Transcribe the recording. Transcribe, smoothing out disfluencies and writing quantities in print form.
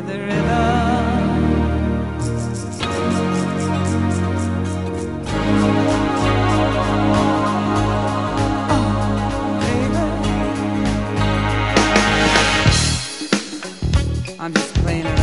the rhythm. Oh, baby, I'm just playing around.